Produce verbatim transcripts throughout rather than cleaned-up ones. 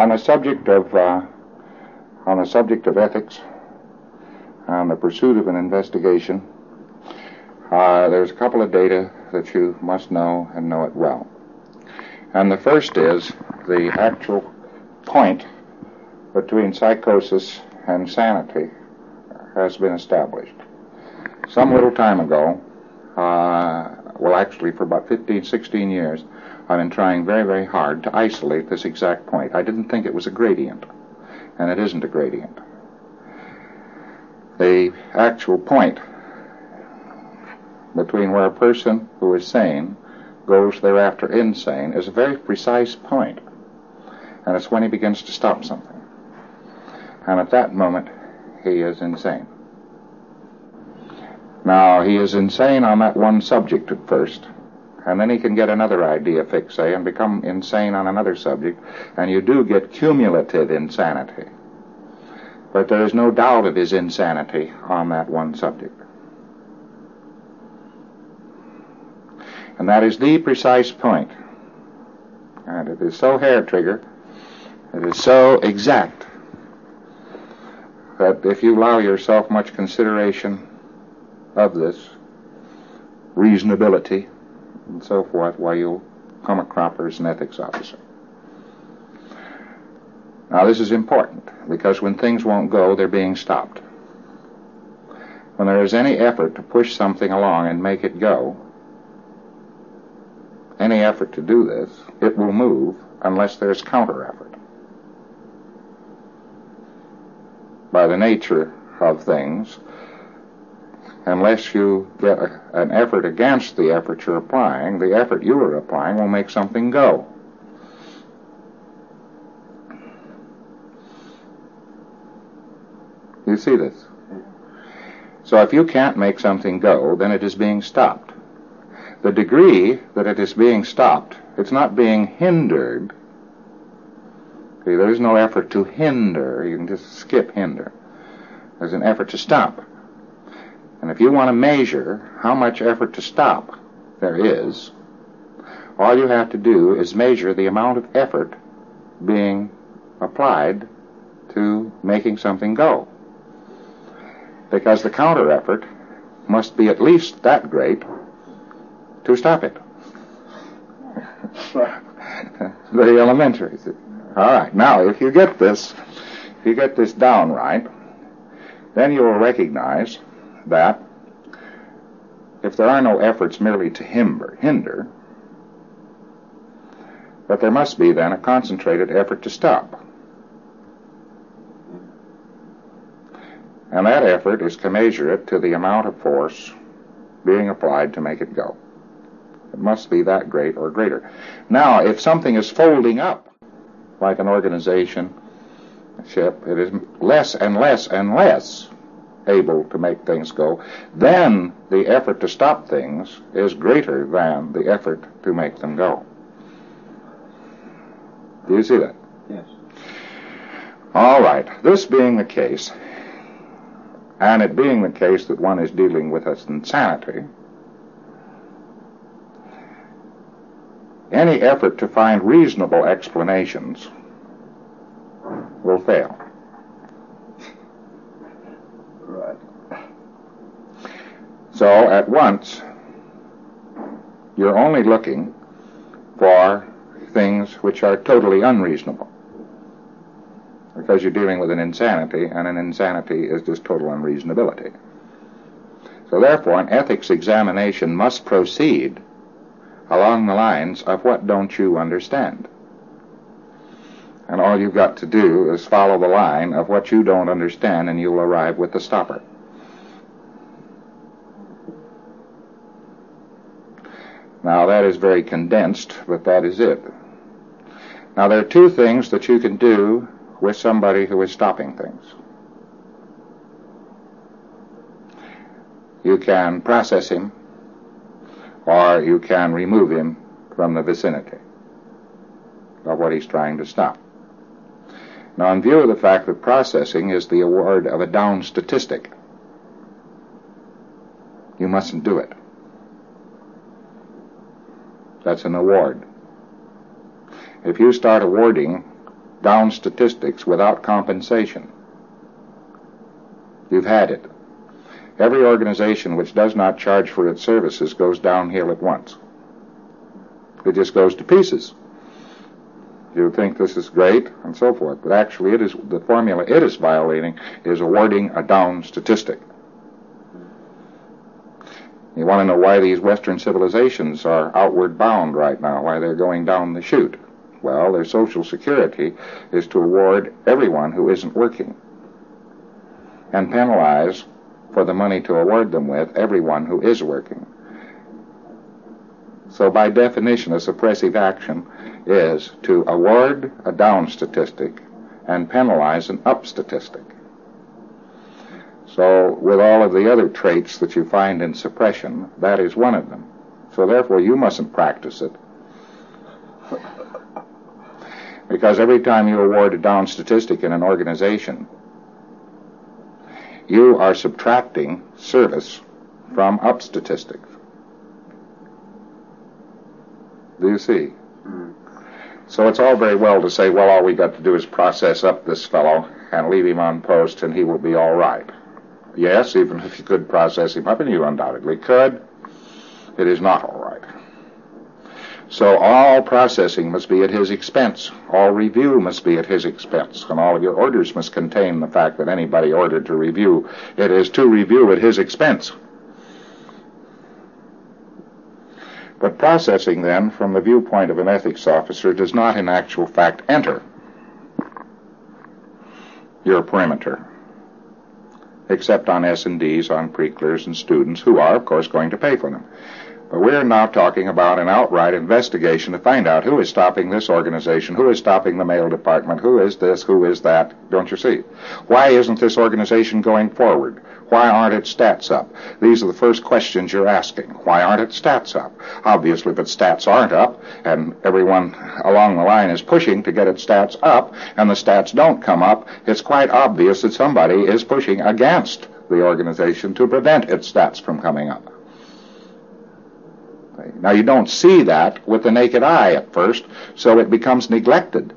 On the subject of uh, on the subject of ethics, on the pursuit of an investigation, uh, there's a couple of data that you must know and know it well. And the first is the actual point between psychosis and sanity has been established. Some little time ago, uh, well actually for about fifteen, sixteen years, I've been trying very, very hard to isolate this exact point. I didn't think it was a gradient, and it isn't a gradient. The actual point between where a person who is sane goes thereafter insane is a very precise point, and it's when he begins to stop something. And at that moment, he is insane. Now, he is insane on that one subject at first, and then he can get another idea fix, say, and become insane on another subject, and you do get cumulative insanity. But there is no doubt of his insanity on that one subject. And that is the precise point. And it is so hair-trigger, it is so exact, that if you allow yourself much consideration of this, reasonability, and so forth, why you'll come a cropper as an ethics officer. Now this is important, because when things won't go, they're being stopped. When there is any effort to push something along and make it go, any effort to do this, it will move unless there's counter-effort. By the nature of things, unless you get a, an effort against the effort you're applying, the effort you are applying will make something go. You see this? So if you can't make something go, then it is being stopped. The degree that it is being stopped, it's not being hindered. See, there is no effort to hinder. You can just skip hinder. There's an effort to stop. And if you want to measure how much effort to stop there is, all you have to do is measure the amount of effort being applied to making something go. Because the counter effort must be at least that great to stop it. Very elementary. All right. Now, if you get this, if you get this down right, then you will recognize that if there are no efforts merely to hinder, hinder, that there must be then a concentrated effort to stop. And that effort is commensurate to the amount of force being applied to make it go. It must be that great or greater. Now, if something is folding up, like an organization, a ship, it is less and less and less able to make things go, then the effort to stop things is greater than the effort to make them go. Do you see that? Yes. All right. This being the case, and it being the case that one is dealing with insanity, any effort to find reasonable explanations will fail. Right. So at once, you're only looking for things which are totally unreasonable, because you're dealing with an insanity, and an insanity is just total unreasonability. So therefore, an ethics examination must proceed along the lines of what don't you understand. And all you've got to do is follow the line of what you don't understand, and you'll arrive with the stopper. Now that is very condensed, but that is it. Now there are two things that you can do with somebody who is stopping things. You can process him, or you can remove him from the vicinity of what he's trying to stop. Now, in view of the fact that processing is the award of a down statistic, you mustn't do it. That's an award. If you start awarding down statistics without compensation. You've had it. Every organization which does not charge for its services goes downhill at once. It just goes to pieces. You think this is great, and so forth, but actually it is the formula it is violating is awarding a down statistic. You want to know why these Western civilizations are outward bound right now, why they're going down the chute. Well, their social security is to award everyone who isn't working and penalize for the money to award them with everyone who is working. So by definition, a suppressive action is to award a down statistic and penalize an up statistic. So with all of the other traits that you find in suppression, that is one of them. So therefore you mustn't practice it. Because every time you award a down statistic in an organization, you are subtracting service from up statistics. Do you see? Mm-hmm. So it's all very well to say, well, all we got to do is process up this fellow and leave him on post and he will be all right. Yes, even if you could process him up, and you undoubtedly could, it is not all right. So all processing must be at his expense. All review must be at his expense. And all of your orders must contain the fact that anybody ordered to review, it is to review at his expense. But processing, then, from the viewpoint of an ethics officer, does not in actual fact enter your perimeter, except on S and Ds, on pre-clears and students, who are, of course, going to pay for them. But we're now talking about an outright investigation to find out who is stopping this organization, who is stopping the mail department, who is this, who is that, don't you see? Why isn't this organization going forward? Why aren't its stats up? These are the first questions you're asking. Why aren't its stats up? Obviously, if its stats aren't up, and everyone along the line is pushing to get its stats up, and the stats don't come up, it's quite obvious that somebody is pushing against the organization to prevent its stats from coming up. Now, you don't see that with the naked eye at first, so it becomes neglected.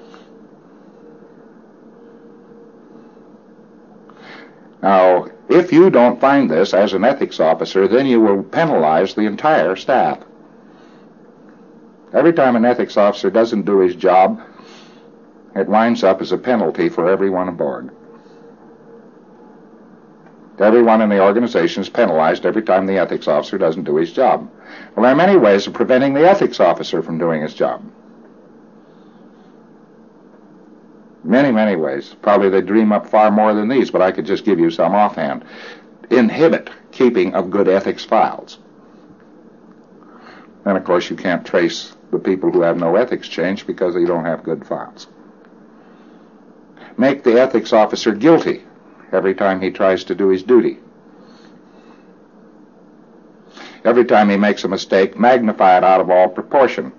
Now, if you don't find this as an ethics officer, then you will penalize the entire staff. Every time an ethics officer doesn't do his job, it winds up as a penalty for everyone aboard. Everyone in the organization is penalized every time the ethics officer doesn't do his job. Well, there are many ways of preventing the ethics officer from doing his job. Many, many ways. Probably they dream up far more than these, but I could just give you some offhand. Inhibit keeping of good ethics files. And, of course, you can't trace the people who have no ethics change because they don't have good files. Make the ethics officer guilty every time he tries to do his duty. Every time he makes a mistake, magnify it out of all proportion.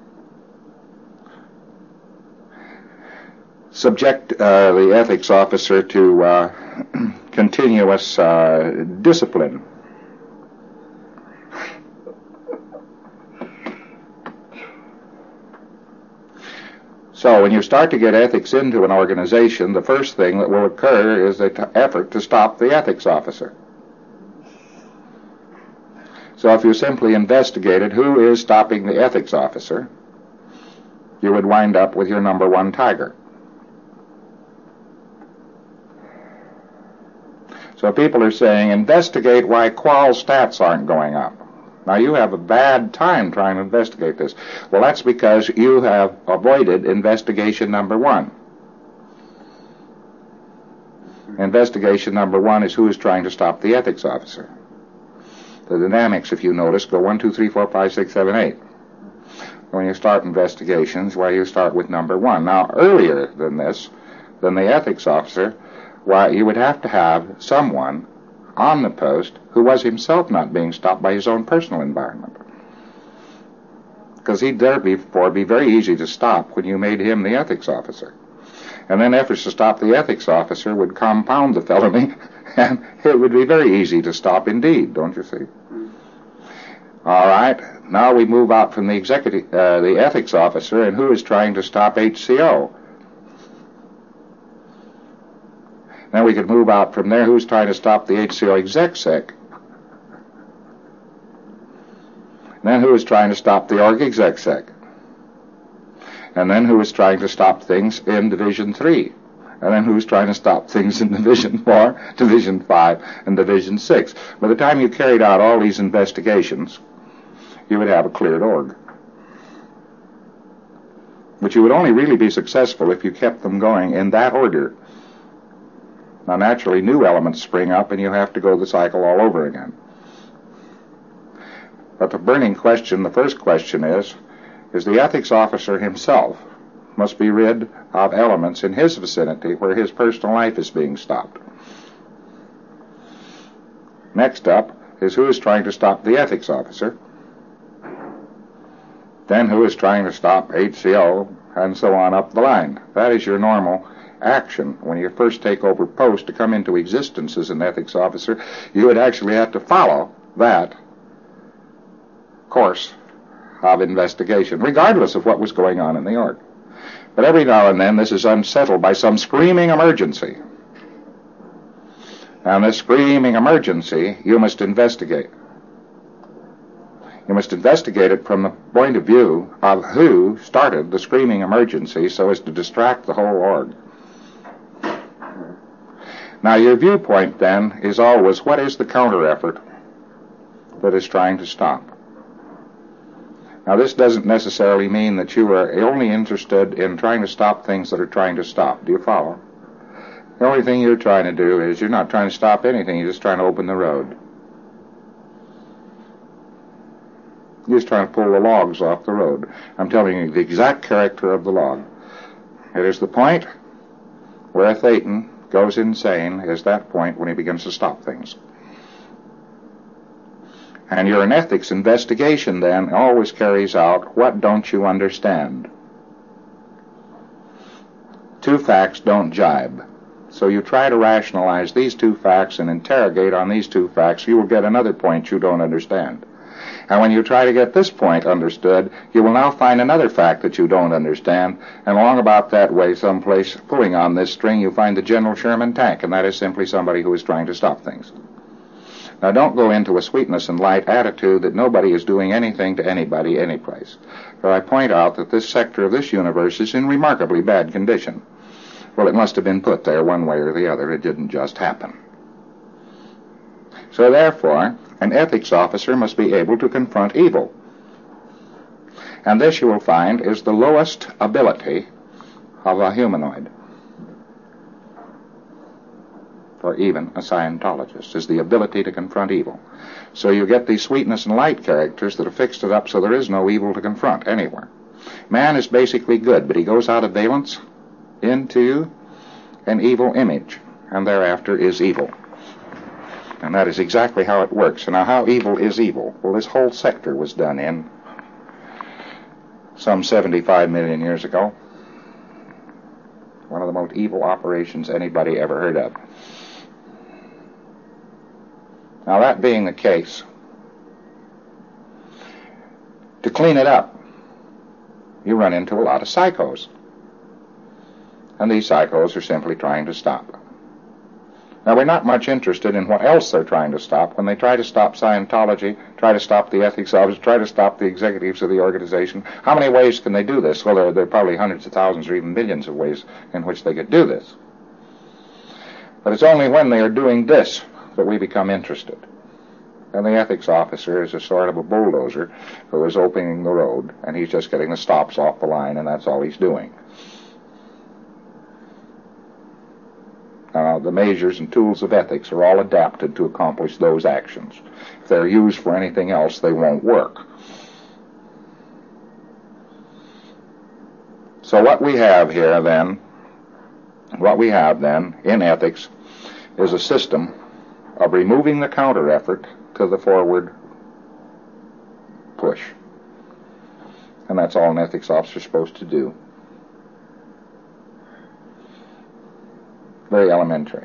Subject uh, the ethics officer to uh, continuous uh, discipline. So when you start to get ethics into an organization, the first thing that will occur is the t- effort to stop the ethics officer. So if you simply investigated who is stopping the ethics officer, you would wind up with your number one tiger. So people are saying, investigate why qual stats aren't going up. Now, you have a bad time trying to investigate this. Well, that's because you have avoided investigation number one. Investigation number one is who is trying to stop the ethics officer. The dynamics, if you notice, go one, two, three, four, five, six, seven, eight. When you start investigations, why, you start with number one. Now, earlier than this, than the ethics officer, why, you would have to have someone on the post who was himself not being stopped by his own personal environment. Because he'd therefore be very easy to stop when you made him the ethics officer. And then efforts to stop the ethics officer would compound the felony, and it would be very easy to stop indeed, don't you see? All right, now we move out from the executive, uh, the ethics officer, and who is trying to stop H C O? Then we could move out from there. Who's trying to stop the H C O exec-sec? Then who is trying to stop the org exec-sec? And then who is trying to stop things in Division three? And then who's trying to stop things in Division four, Division five, and Division six? By the time you carried out all these investigations, you would have a cleared org. But you would only really be successful if you kept them going in that order. Now, naturally, new elements spring up, and you have to go the cycle all over again. But the burning question, the first question is, is the ethics officer himself must be rid of elements in his vicinity where his personal life is being stopped. Next up is who is trying to stop the ethics officer, then who is trying to stop H C O, and so on up the line. That is your normal action. When you first take over post to come into existence as an ethics officer, you would actually have to follow that course of investigation, regardless of what was going on in the org. But every now and then this is unsettled by some screaming emergency. And this screaming emergency you must investigate. You must investigate it from the point of view of who started the screaming emergency so as to distract the whole org. Now your viewpoint then is always, what is the counter effort that is trying to stop? Now this doesn't necessarily mean that you are only interested in trying to stop things that are trying to stop. Do you follow? The only thing you're trying to do is you're not trying to stop anything, you're just trying to open the road. You're just trying to pull the logs off the road. I'm telling you the exact character of the log. It is the point where a Thetan goes insane, is that point when he begins to stop things. And your ethics investigation then always carries out, what don't you understand? Two facts don't jibe. So you try to rationalize these two facts and interrogate on these two facts, you will get another point you don't understand. And when you try to get this point understood, you will now find another fact that you don't understand, and along about that way, someplace pulling on this string, you find the General Sherman tank, and that is simply somebody who is trying to stop things. Now, don't go into a sweetness and light attitude that nobody is doing anything to anybody anyplace. For I point out that this sector of this universe is in remarkably bad condition. Well, it must have been put there one way or the other. It didn't just happen. So therefore, an ethics officer must be able to confront evil. And this, you will find, is the lowest ability of a humanoid, or even a Scientologist, is the ability to confront evil. So you get these sweetness and light characters that have fixed it up so there is no evil to confront anywhere. Man is basically good, but he goes out of valence into an evil image, and thereafter is evil. And that is exactly how it works. And now, how evil is evil? Well, this whole sector was done in some seventy-five million years ago. One of the most evil operations anybody ever heard of. Now, that being the case, to clean it up, you run into a lot of psychos. And these psychos are simply trying to stop. Now, we're not much interested in what else they're trying to stop. When they try to stop Scientology, try to stop the ethics office, try to stop the executives of the organization, how many ways can they do this? Well, there, there are probably hundreds of thousands or even millions of ways in which they could do this. But it's only when they are doing this that we become interested. And the ethics officer is a sort of a bulldozer who is opening the road, and he's just getting the stops off the line, and that's all he's doing. Now, the measures and tools of ethics are all adapted to accomplish those actions. If they're used for anything else, they won't work. So what we have here then, what we have then in ethics is a system of removing the counter effort to the forward push. And that's all an ethics officer is supposed to do. Very elementary.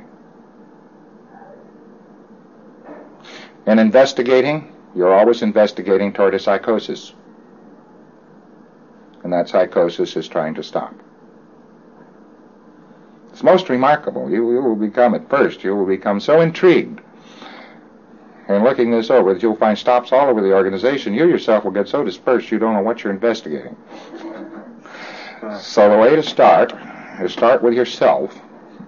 In investigating, you're always investigating toward a psychosis. And that psychosis is trying to stop. It's most remarkable. You, you will become, at first, you will become so intrigued in looking this over that you'll find stops all over the organization. You yourself will get so dispersed you don't know what you're investigating. So the way to start is start with yourself,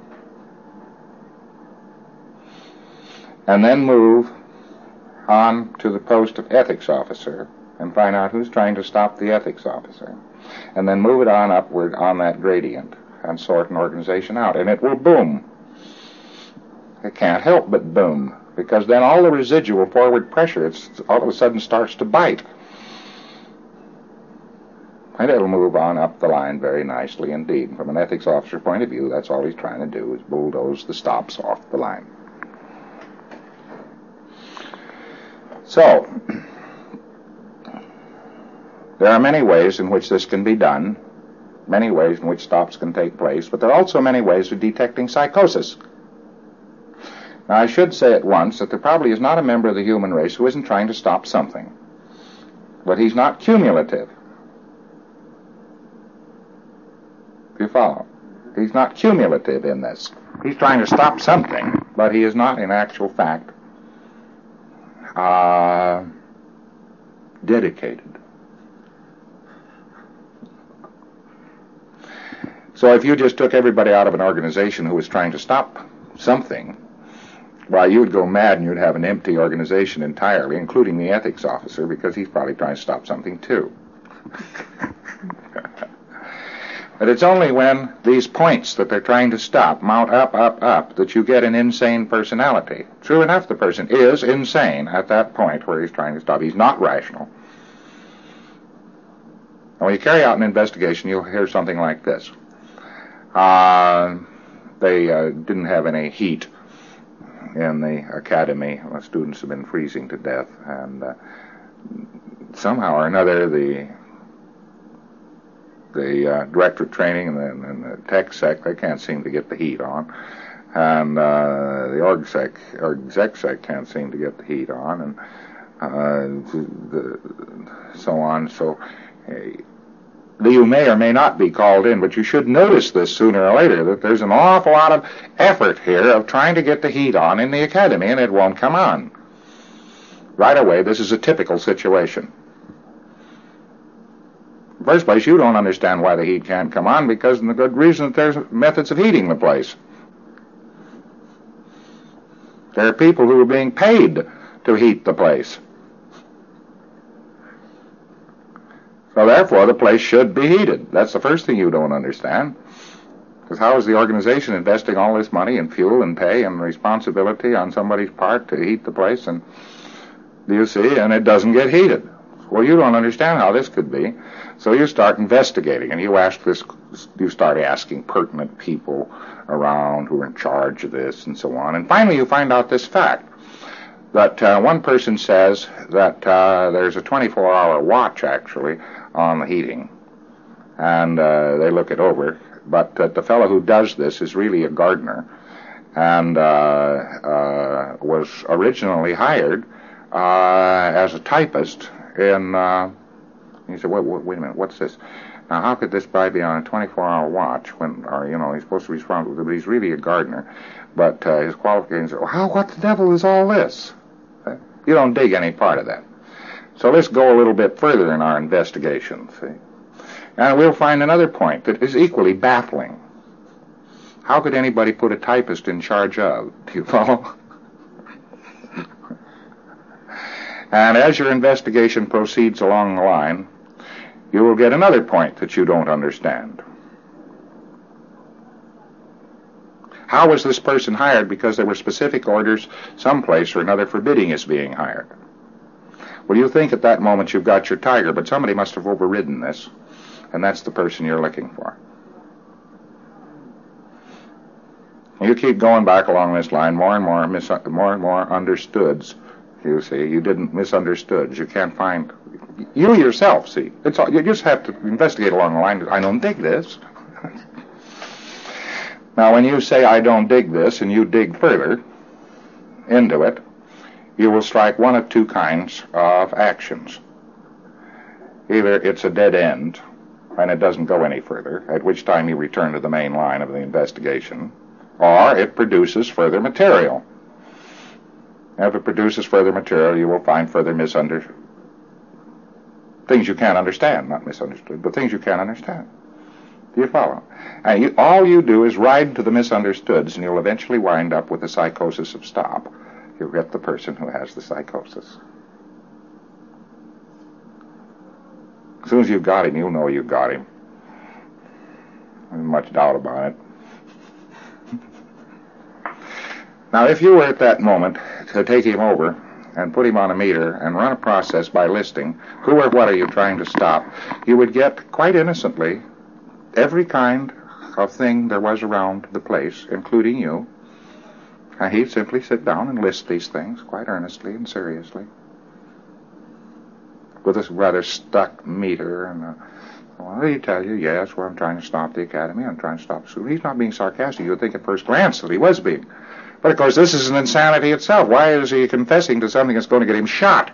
and then move on to the post of ethics officer and find out who's trying to stop the ethics officer, and then move it on upward on that gradient and sort an organization out, and it will boom. It can't help but boom, because then all the residual forward pressure, it's, all of a sudden starts to bite. And it'll move on up the line very nicely indeed. From an ethics officer point of view, that's all he's trying to do, is bulldoze the stops off the line. So, there are many ways in which this can be done, many ways in which stops can take place, but there are also many ways of detecting psychosis. Now, I should say at once that there probably is not a member of the human race who isn't trying to stop something, but he's not cumulative. Do you follow? He's not cumulative in this. He's trying to stop something, but he is not, in actual fact, uh, dedicated. So if you just took everybody out of an organization who was trying to stop something, why, you would go mad and you'd have an empty organization entirely, including the ethics officer, because he's probably trying to stop something too. But it's only when these points that they're trying to stop mount up, up, up, that you get an insane personality. True enough, the person is insane at that point where he's trying to stop. He's not rational. And when you carry out an investigation, you'll hear something like this. Uh, they uh, didn't have any heat in the academy. The students have been freezing to death, and uh, somehow or another the the uh, director of training and the, and the tech sec, they can't seem to get the heat on, and uh, the org sec or exec sec can't seem to get the heat on, and uh, the, so on. So uh, you may or may not be called in, but you should notice this sooner or later, that there's an awful lot of effort here of trying to get the heat on in the academy, and it won't come on. Right away, this is a typical situation. In the first place, you don't understand why the heat can't come on, because of the good reason that there's methods of heating the place. There are people who are being paid to heat the place. So therefore, the place should be heated. That's the first thing you don't understand. Because how is the organization investing all this money and fuel and pay and responsibility on somebody's part to heat the place? And do you see? And it doesn't get heated. Well, you don't understand how this could be. So you start investigating, and you ask this. You start asking pertinent people around who are in charge of this, and so on. And finally, you find out this fact: that uh, one person says that uh, there's a twenty-four hour watch actually on the heating, and uh, they look it over. But that the fellow who does this is really a gardener, and uh, uh, was originally hired uh, as a typist in. Uh, he said, wait, wait, wait a minute, what's this? Now, how could this guy be on a twenty-four hour watch when, or, you know, he's supposed to be responsible, but he's really a gardener. But uh, his qualifications are, well, how, what the devil is all this? You don't dig any part of that. So let's go a little bit further in our investigation, see? And we'll find another point that is equally baffling. How could anybody put a typist in charge of? Do you follow? And as your investigation proceeds along the line, you will get another point that you don't understand. How was this person hired? Because there were specific orders someplace or another forbidding his being hired. Well, you think at that moment you've got your tiger, but somebody must have overridden this, and that's the person you're looking for. You keep going back along this line, more and more, mis- more and more understoods. You see, you didn't misunderstood. You can't find you yourself. See, it's all, you just have to investigate along the line. I don't dig this. Now, when you say I don't dig this, and you dig further into it, you will strike one of two kinds of actions. Either it's a dead end, and it doesn't go any further, at which time you return to the main line of the investigation, or it produces further material. If it produces further material, you will find further misunderstanding. Things you can't understand, not misunderstood, but things you can't understand. Do you follow? And you, all you do is ride to the misunderstoods, and you'll eventually wind up with the psychosis of stop. You'll get the person who has the psychosis. As soon as you've got him, you'll know you've got him. There's much doubt about it. Now, if you were at that moment to take him over and put him on a meter and run a process by listing who or what are you trying to stop, you would get, quite innocently, every kind of thing there was around the place, including you. And he'd simply sit down and list these things quite earnestly and seriously, with this rather stuck meter. And uh, well, he'd tell you, yes, well, I'm trying to stop the academy, I'm trying to stop the school. He's not being sarcastic. You would think at first glance that he was being. But, of course, this is an insanity itself. Why is he confessing to something that's going to get him shot?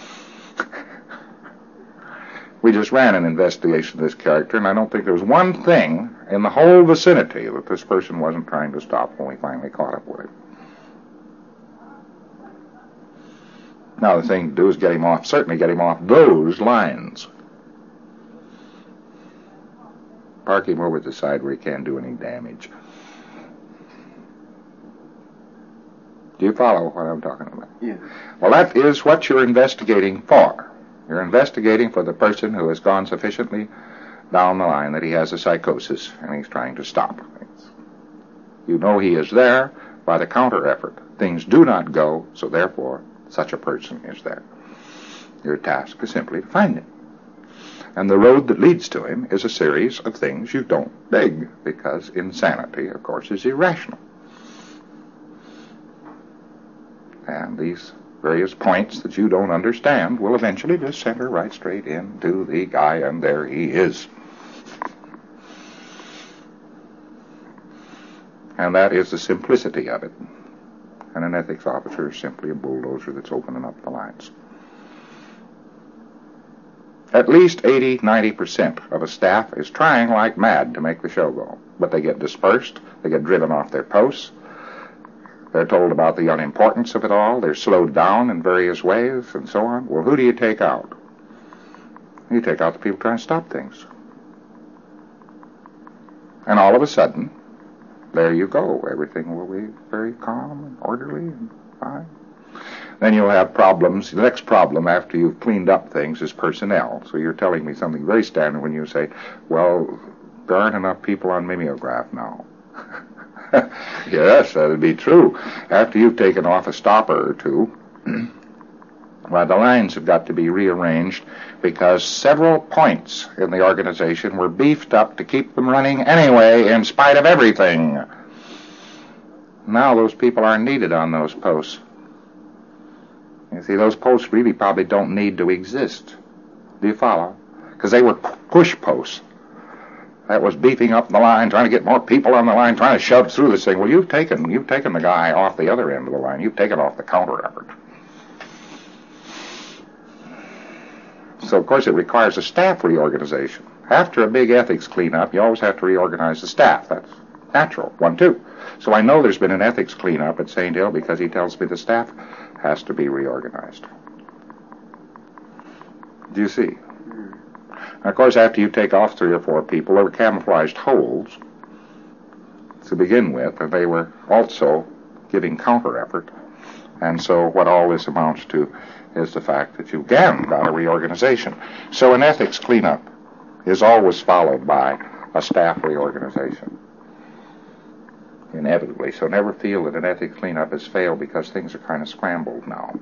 We just ran an investigation of this character, and I don't think there was one thing in the whole vicinity that this person wasn't trying to stop when we finally caught up with him. Now, the thing to do is get him off, certainly get him off those lines. Park him over to the side where he can't do any damage. Do you follow what I'm talking about? Yeah. Well, that is what you're investigating for. You're investigating for the person who has gone sufficiently down the line that he has a psychosis and he's trying to stop things. You know he is there by the counter effort. Things do not go, so therefore such a person is there. Your task is simply to find him. And the road that leads to him is a series of things you don't dig, because insanity, of course, is irrational. And these various points that you don't understand will eventually just center right straight into the guy, and there he is. And that is the simplicity of it. And an ethics officer is simply a bulldozer that's opening up the lines. At least eighty, ninety percent of a staff is trying like mad to make the show go. But they get dispersed, they get driven off their posts, they're told about the unimportance of it all, they're slowed down in various ways, and so on. Well, who do you take out? You take out the people trying to stop things. And all of a sudden, there you go. Everything will be very calm and orderly and fine. Then you'll have problems. The next problem after you've cleaned up things is personnel. So you're telling me something very standard when you say, well, there aren't enough people on mimeograph now. Yes, that would be true. After you've taken off a stopper or two, well, the lines have got to be rearranged because several points in the organization were beefed up to keep them running anyway in spite of everything. Now those people aren't needed on those posts. You see, those posts really probably don't need to exist. Do you follow? Because they were push posts. That was beefing up the line, trying to get more people on the line, trying to shove through this thing. Well, you've taken you've taken the guy off the other end of the line. You've taken off the counter effort. So, of course, it requires a staff reorganization. After a big ethics cleanup, you always have to reorganize the staff. That's natural. One, two. So I know there's been an ethics cleanup at Saint Hill because he tells me the staff has to be reorganized. Do you see? Of course, after you take off three or four people, there were camouflaged holes to begin with, and they were also giving counter effort. And so what all this amounts to is the fact that you again got a reorganization. So an ethics cleanup is always followed by a staff reorganization, inevitably. So never feel that an ethics cleanup has failed because things are kind of scrambled now.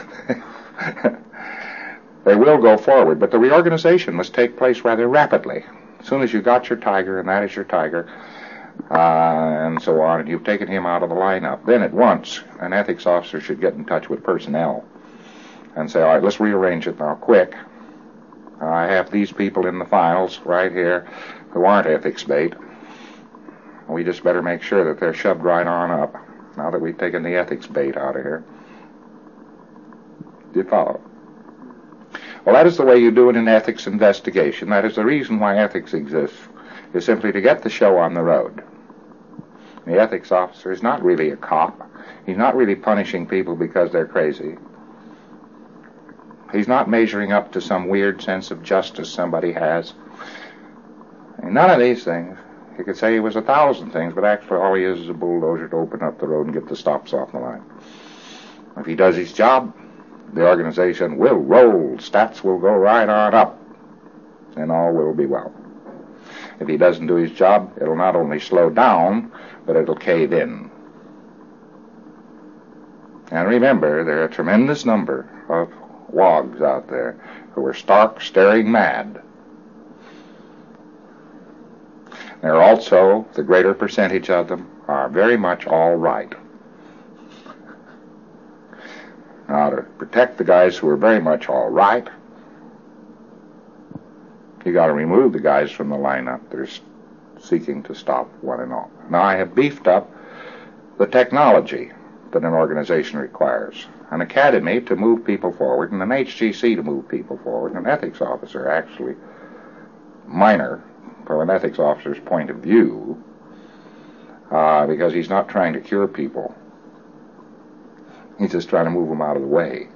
They will go forward, but the reorganization must take place rather rapidly. As soon as you got your tiger, and that is your tiger, uh, and so on, and you've taken him out of the lineup, then at once an ethics officer should get in touch with personnel and say, all right, let's rearrange it now, quick. I have these people in the files right here who aren't ethics bait. We just better make sure that they're shoved right on up now that we've taken the ethics bait out of here. Do you follow? Well, that is the way you do it in ethics investigation. That is the reason why ethics exists, is simply to get the show on the road. The ethics officer is not really a cop. He's not really punishing people because they're crazy. He's not measuring up to some weird sense of justice somebody has. None of these things. You could say he was a thousand things, but actually all he is is a bulldozer to open up the road and get the stops off the line. If he does his job, the organization will roll. Stats will go right on up, and all will be well. If he doesn't do his job, it'll not only slow down, but it'll cave in. And remember, there are a tremendous number of wogs out there who are stark, staring mad. There are also, the greater percentage of them are very much all right. Now, to protect the guys who are very much all right, you got to remove the guys from the lineup that are seeking to stop one and all. Now, I have beefed up the technology that an organization requires. An academy to move people forward, and an H G C to move people forward, and an ethics officer, actually minor from an ethics officer's point of view, uh, because he's not trying to cure people. He's just trying to move them out of the way.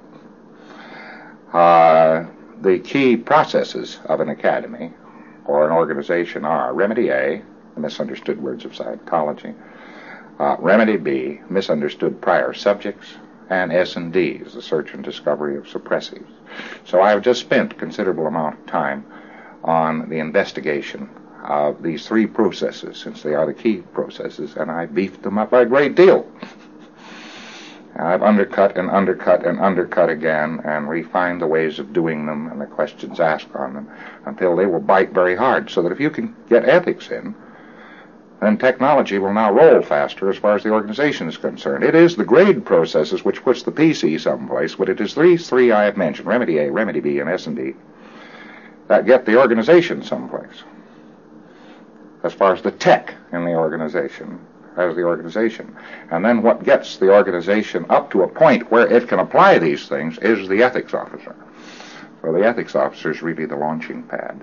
Uh, the key processes of an academy or an organization are Remedy A, the misunderstood words of Scientology, uh, Remedy B, misunderstood prior subjects, and S and Ds, the search and discovery of suppressives. So I have just spent a considerable amount of time on the investigation of these three processes, since they are the key processes, and I beefed them up a great deal. I've undercut and undercut and undercut again and refined the ways of doing them and the questions asked on them until they will bite very hard, so that if you can get ethics in, then technology will now roll faster as far as the organization is concerned. It is the grade processes which puts the P C someplace, but it is these three I have mentioned, Remedy A, Remedy B, and S and D, that get the organization someplace. As far as the tech in the organization, as the organization. And then what gets the organization up to a point where it can apply these things is the ethics officer. So the ethics officer is really the launching pad.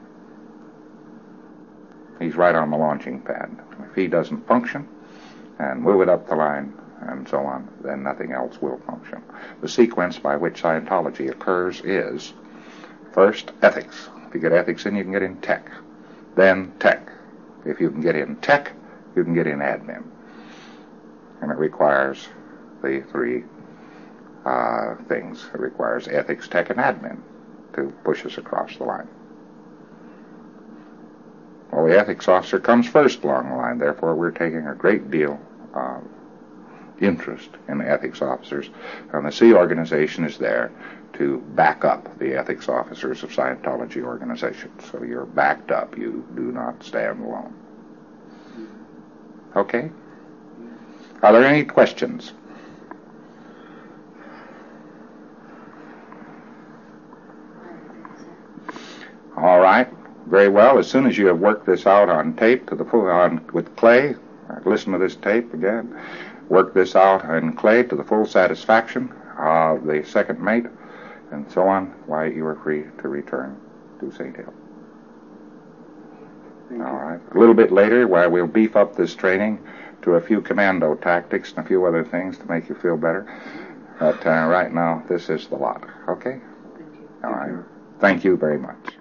He's right on the launching pad. If he doesn't function and move it up the line and so on, then nothing else will function. The sequence by which Scientology occurs is, first, ethics. If you get ethics in, you can get in tech. Then tech. If you can get in tech, you can get in admin. And it requires the three uh, things. It requires ethics, tech, and admin to push us across the line. Well, the ethics officer comes first along the line. Therefore, we're taking a great deal of interest in the ethics officers. And the C organization is there to back up the ethics officers of Scientology organizations. So you're backed up. You do not stand alone. Okay? Are there any questions? All right. Very well. As soon as you have worked this out on tape to the full, on with Clay, listen to this tape again. Work this out in Clay to the full satisfaction of the second mate, and so on. Why, you are free to return to Saint Hill. All right. A little bit later, where we'll beef up this training to a few commando tactics and a few other things to make you feel better. But uh, right now, this is the lot. Okay? All right. Thank you very much.